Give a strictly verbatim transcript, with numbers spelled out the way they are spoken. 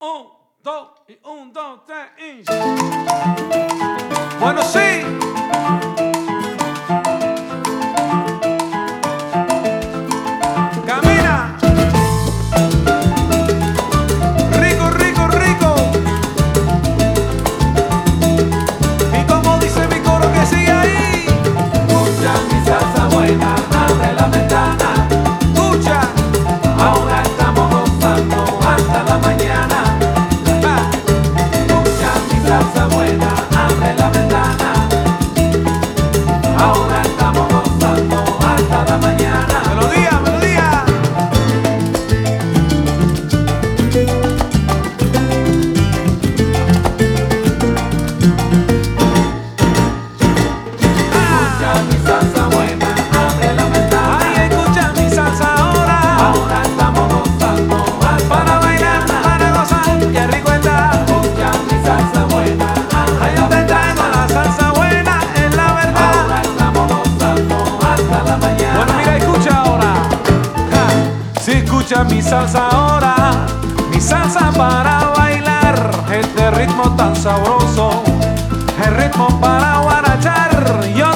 Un, dos, y un, dos, tres, y... Bueno, sí. Camina. Rico, rico, rico. Y como dice mi coro que sigue ahí. Escucha mi salsa buena, abre la ventana. Escucha. Ahora estamos gozando hasta la mañana. Ah. Escucha mi salsa buena, abre la ventana. Ahora estamos gozando hasta la mañana. Melodía, melodía. Escucha mi salsa buena, abre la ventana. Ay, escucha mi salsa ahora. Ahora estamos gozando hasta Para la bailar, mañana. para gozar, qué rico está. Escucha mi salsa buena, abre Ay, la yo te traigo ventana. la salsa buena, es la verdad. Ahora estamos gozando hasta la mañana. Bueno, mira, escucha ahora. Ja. Si escucha mi salsa ahora, mi salsa para bailar, este ritmo tan sabroso, el ritmo para guarachar. Yo